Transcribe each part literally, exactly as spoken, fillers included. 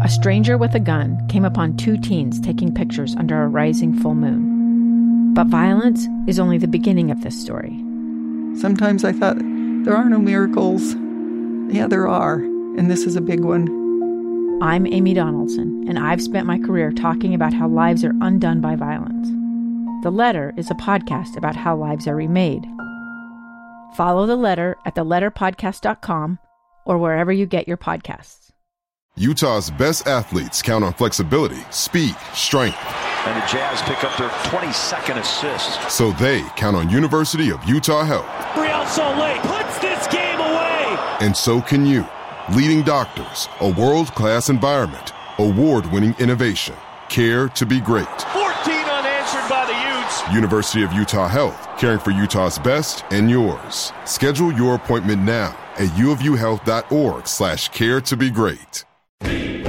a stranger with a gun came upon two teens taking pictures under a rising full moon. But violence is only the beginning of this story. Sometimes I thought, there are no miracles. Yeah, there are, and this is a big one. I'm Amy Donaldson, and I've spent my career talking about how lives are undone by violence. The Letter is a podcast about how lives are remade. Follow The Letter at the letter podcast dot com or wherever you get your podcasts. Utah's best athletes count on flexibility, speed, strength. And the Jazz pick up their twenty-second assist. So they count on University of Utah Health. Real Salt Lake puts this game away. And so can you. Leading doctors, a world-class environment, award-winning innovation, care to be great. fourteen unanswered by the Utes. University of Utah Health, caring for Utah's best and yours. Schedule your appointment now at uofuhealth.org slash care to be great. This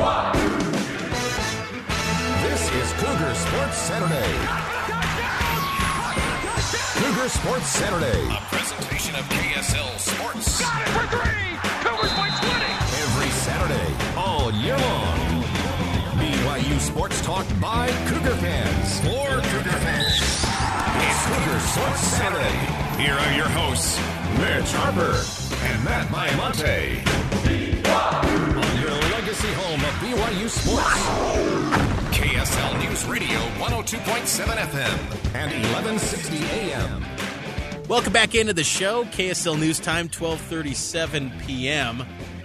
is Cougar Sports Saturday. Cougar Sports Saturday. A presentation of K S L Sports. Got it for three. Cougars by twenty. Every Saturday, all year long. B Y U Sports Talk by Cougar fans. For Cougar fans. It's Cougar Sports Saturday. Here are your hosts, Mitch Harper and Matt Baiamonte. On your legacy home of B Y U Sports. K S L News Radio one oh two point seven F M. And eleven sixty A M. Welcome back into the show. K S L News Time, twelve thirty-seven p.m.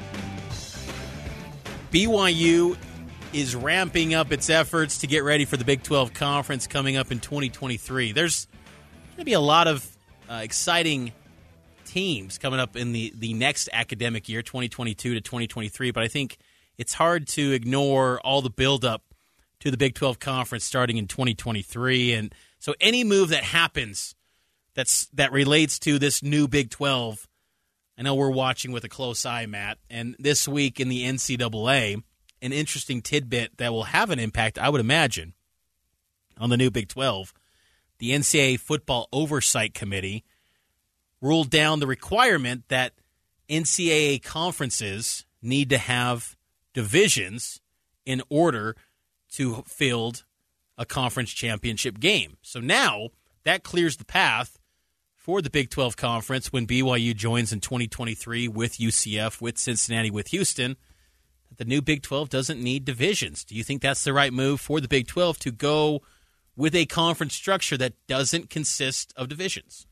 B Y U is ramping up its efforts to get ready for the Big twelve Conference coming up in twenty twenty-three. There's going to be a lot of uh, exciting teams coming up in the, the next academic year, twenty twenty-two to twenty twenty-three, but I think it's hard to ignore all the buildup to the Big twelve Conference starting in twenty twenty-three. And so any move that happens that's that relates to this new Big twelve, I know we're watching with a close eye, Matt. And this week in the N C double A, an interesting tidbit that will have an impact, I would imagine, on the new Big twelve. The N C double A Football Oversight Committee ruled down the requirement that N C double A conferences need to have divisions in order to field a conference championship game. So now that clears the path for the Big twelve Conference when B Y U joins in twenty twenty-three with U C F, with Cincinnati, with Houston. The new Big twelve doesn't need divisions. Do you think that's the right move for the Big twelve to go with a conference structure that doesn't consist of divisions?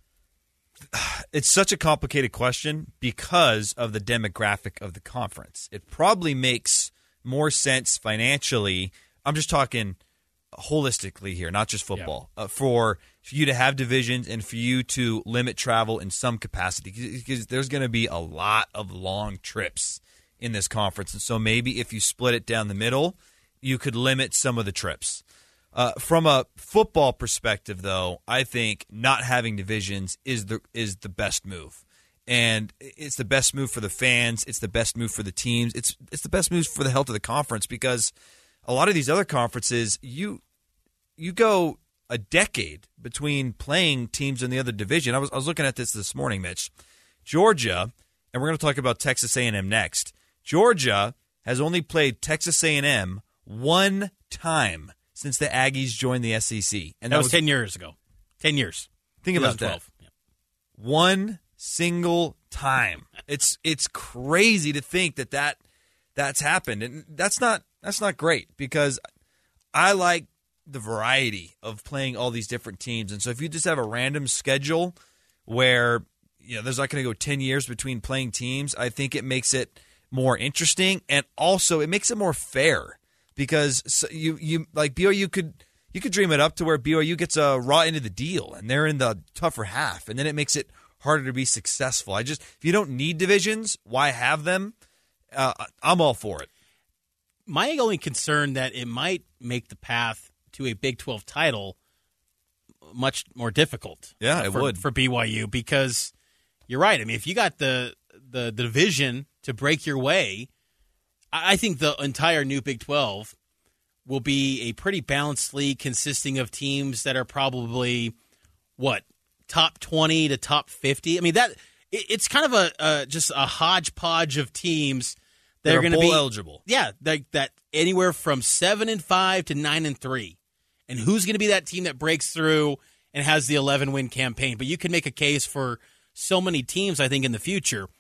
It's such a complicated question because of the demographic of the conference. It probably makes more sense financially. I'm just talking holistically here, not just football, yeah. uh, for, for you to have divisions and for you to limit travel in some capacity, because there's going to be a lot of long trips in this conference. And so maybe if you split it down the middle, you could limit some of the trips. Uh, from a football perspective, though, I think not having divisions is the is the best move. And it's the best move for the fans. It's the best move for the teams. It's it's the best move for the health of the conference, because a lot of these other conferences, you you go a decade between playing teams in the other division. I was I was looking at this this morning, Mitch. Georgia, and we're going to talk about Texas A and M next. Georgia has only played Texas A and M one time since the Aggies joined the S E C. And that, that was, was ten years ago. ten years. Think about that. Yeah. One single time. It's it's crazy to think that, that that's happened. And that's not that's not great, because I like the variety of playing all these different teams. And so if you just have a random schedule where, you know, there's not going to go ten years between playing teams, I think it makes it more interesting, and also it makes it more fair. Because you you like B Y U could you could dream it up to where B Y U gets a raw end of the deal and they're in the tougher half, and then it makes it harder to be successful. I just if you don't need divisions, why have them? Uh, I'm all for it. My only concern that it might make the path to a Big twelve title much more difficult. Yeah, it for, would for B Y U, because you're right. I mean, if you got the the, the division to break your way, I think the entire new Big twelve will be a pretty balanced league consisting of teams that are probably, what, top twenty to top fifty? I mean, that it's kind of a, a just a hodgepodge of teams They're, They're going to bowl be eligible. Yeah, like that anywhere from seven and five to nine and three. And who's going to be that team that breaks through and has the eleven win campaign? But you can make a case for so many teams, I think, in the future.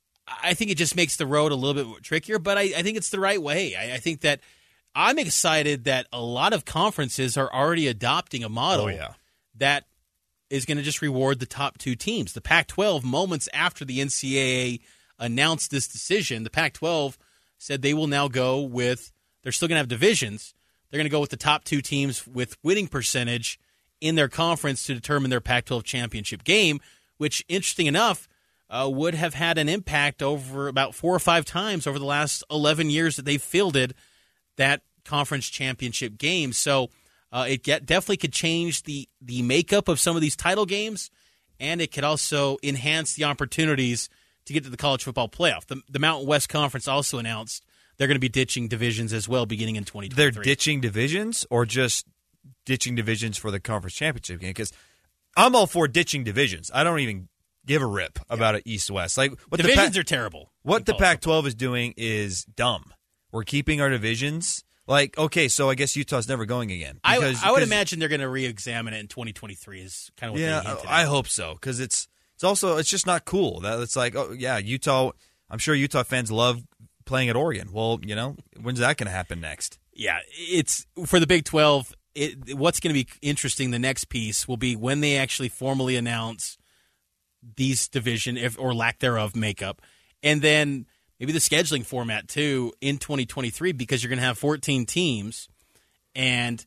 I think it just makes the road a little bit trickier, but I, I think it's the right way. I, I think that I'm excited that a lot of conferences are already adopting a model Oh, yeah. that is going to just reward the top two teams. The Pac twelve, moments after the N C double A announced this decision, the Pac twelve said they will now go with, they're still going to have divisions, they're going to go with the top two teams with winning percentage in their conference to determine their Pac twelve championship game, which, interesting enough, uh, would have had an impact over about four or five times over the last eleven years that they've fielded that conference championship game. So uh, it get, definitely could change the, the makeup of some of these title games, and it could also enhance the opportunities to get to the college football playoff. The, the Mountain West Conference also announced they're going to be ditching divisions as well beginning in twenty twenty-three. They're ditching divisions or just ditching divisions for the conference championship game? Because I'm all for ditching divisions. I don't even give a rip about it east-west. Like what Divisions the are terrible. What the Pac twelve is doing is dumb. We're keeping our divisions. Like, okay, so I guess Utah's never going again. I, Because, I would because- imagine they're going to re-examine it in twenty twenty-three is kind of what Yeah, they hinted at. I hope so, because it's it's also it's just not cool. That it's like, oh yeah, Utah. I'm sure Utah fans love playing at Oregon. Well, you know, when's that going to happen next? Yeah, it's for the Big twelve. It, what's going to be interesting, the next piece will be when they actually formally announce these division, if or lack thereof, makeup, and then maybe the scheduling format too in twenty twenty-three, because you're going to have fourteen teams. And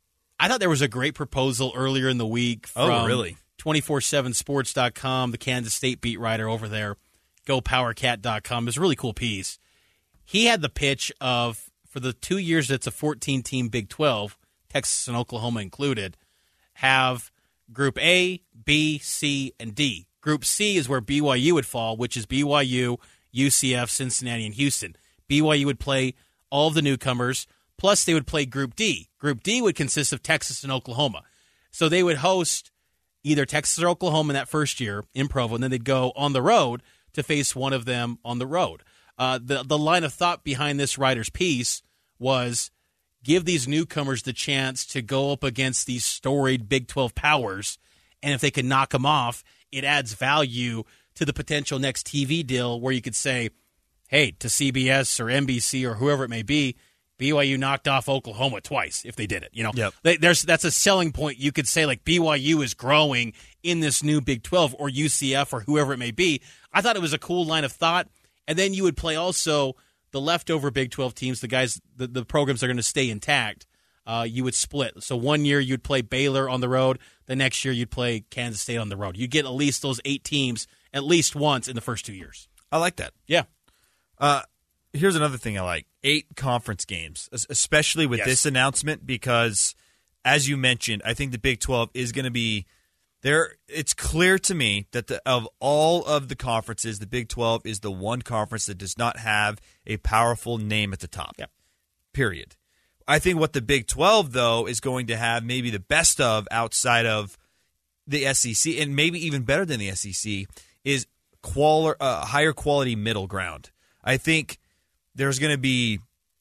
I thought there was a great proposal earlier in the week from Oh, really? twenty-four seven sports dot com, the Kansas State beat writer over there, go power cat dot com. It was a really cool piece. He had the pitch of, for the two years that's a fourteen-team Big twelve, Texas and Oklahoma included, have Group A, B, C, and D. Group C is where B Y U would fall, which is B Y U, U C F, Cincinnati, and Houston. B Y U would play all of the newcomers, plus they would play Group D. Group D would consist of Texas and Oklahoma. So they would host either Texas or Oklahoma in that first year in Provo, and then they'd go on the road to face one of them on the road. Uh, the, the line of thought behind this writer's piece was give these newcomers the chance to go up against these storied Big twelve powers, and if they can knock them off, it adds value to the potential next T V deal where you could say, hey, to C B S or N B C or whoever it may be, B Y U knocked off Oklahoma twice if they did it. You know, Yep. They- there's that's a selling point. You could say like B Y U is growing in this new Big twelve or U C F or whoever it may be. I thought it was a cool line of thought. And then you would play also the leftover Big twelve teams, the guys, the, the programs are going to stay intact. Uh, you would split. So one year you'd play Baylor on the road. The next year you'd play Kansas State on the road. You'd get at least those eight teams at least once in the first two years. I like that. Yeah. Uh, here's another thing I like: eight conference games, es- especially with Yes. this announcement, because, as you mentioned, I think the Big twelve is going to be there. It's clear to me that the, of all of the conferences, the Big twelve is the one conference that does not have a powerful name at the top. Yeah. Period. I think what the Big twelve, though, is going to have maybe the best of outside of the S E C, and maybe even better than the S E C, is quali- uh, higher quality middle ground. I think there's going to be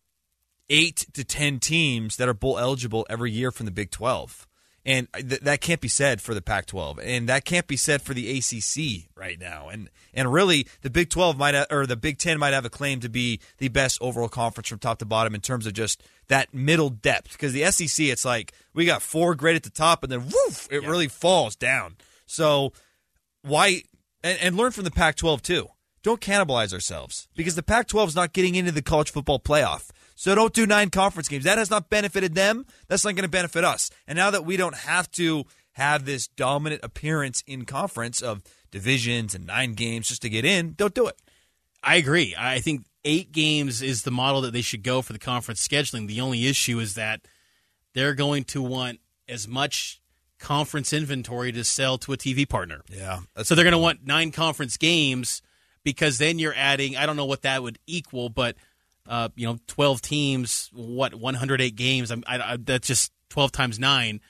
eight to ten teams that are bowl eligible every year from the Big twelve. And th- that can't be said for the Pac twelve, and that can't be said for the A C C right now. And and really, the Big twelve might ha- or the Big ten might have a claim to be the best overall conference from top to bottom in terms of just that middle depth. Because the S E C, it's like we got four great at the top, and then woof, it Yeah. really falls down. So why and, and learn from the Pac twelve too. Don't cannibalize ourselves, because the Pac twelve is not getting into the college football playoff. So don't do nine conference games. That has not benefited them. That's not going to benefit us. And now that we don't have to have this dominant appearance in conference of divisions and nine games just to get in, don't do it. I agree. I think eight games is the model that they should go for the conference scheduling. The only issue is that they're going to want as much conference inventory to sell to a T V partner. Yeah. So they're going to want nine conference games, because then you're adding, I don't know what that would equal, but uh, you know, twelve teams, what, one hundred eight games. I, I, that's just twelve times nine.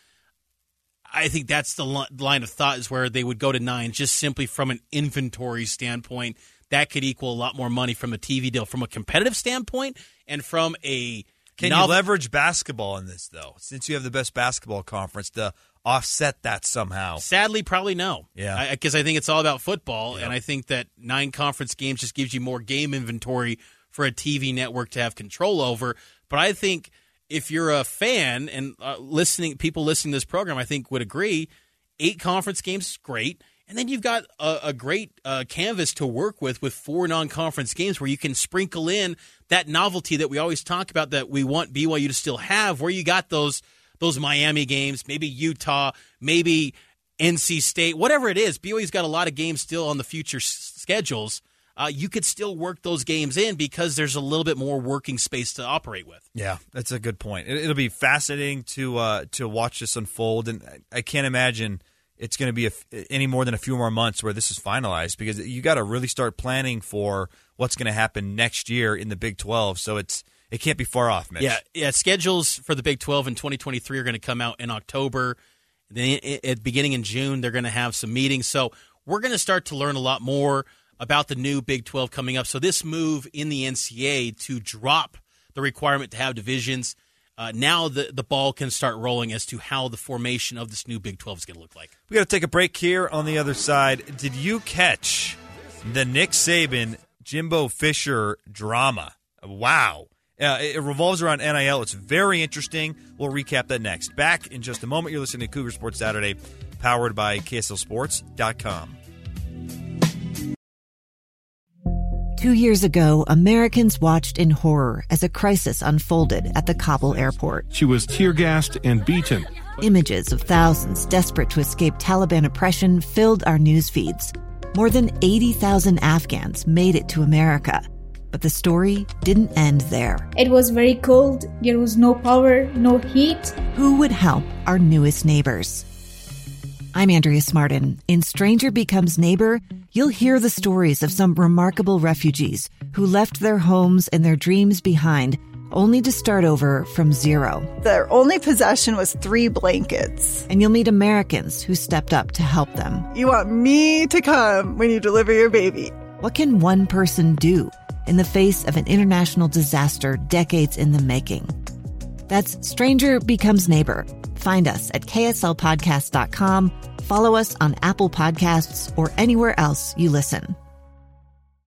I think that's the li- line of thought, is where they would go to nine just simply from an inventory standpoint. that could equal a lot more money from a T V deal from a competitive standpoint and from a Can novel- you leverage basketball in this, though, since you have the best basketball conference to offset that somehow? Sadly, probably no. Yeah. Because I, I think it's all about football, Yep. and I think that nine conference games just gives you more game inventory for a T V network to have control over. But I think if you're a fan and uh, listening, people listening to this program, I think would agree, eight conference games is great. And then you've got a, a great uh, canvas to work with with four non-conference games where you can sprinkle in that novelty that we always talk about that we want B Y U to still have, where you got those those Miami games, maybe Utah, maybe N C State, whatever it is. B Y U's got a lot of games still on the future s- schedules. Uh, you could still work those games in because there's a little bit more working space to operate with. Yeah, that's a good point. It, it'll be fascinating to uh, to watch this unfold, and I, I can't imagine it's going to be a, any more than a few more months where this is finalized, because you got to really start planning for what's going to happen next year in the Big twelve. So it's it can't be far off, Mitch. Yeah, yeah. Schedules for the Big twelve in twenty twenty-three are going to come out in October. Then at beginning in June, they're going to have some meetings. So we're going to start to learn a lot more about the new Big twelve coming up. So this move in the N C A A to drop the requirement to have divisions, uh, now the, the ball can start rolling as to how the formation of this new Big twelve is going to look like. We got to take a break here. On the other side, did you catch the Nick Saban, Jimbo Fisher drama? Wow. Uh, it revolves around N I L. It's very interesting. We'll recap that next. Back in just a moment. You're listening to Cougar Sports Saturday, powered by K S L Sports dot com. Two years ago, Americans watched in horror as a crisis unfolded at the Kabul airport. She was tear-gassed and beaten. Images of thousands desperate to escape Taliban oppression filled our news feeds. More than eighty thousand Afghans made it to America. But the story didn't end there. It was very cold. There was no power, no heat. Who would help our newest neighbors? I'm Andrea Smartin. In Stranger Becomes Neighbor, you'll hear the stories of some remarkable refugees who left their homes and their dreams behind, only to start over from zero. Their only possession was three blankets. And you'll meet Americans who stepped up to help them. You want me to come when you deliver your baby. What can one person do in the face of an international disaster decades in the making? That's Stranger Becomes Neighbor. Find us at K S L podcast dot com. Follow us on Apple Podcasts or anywhere else you listen.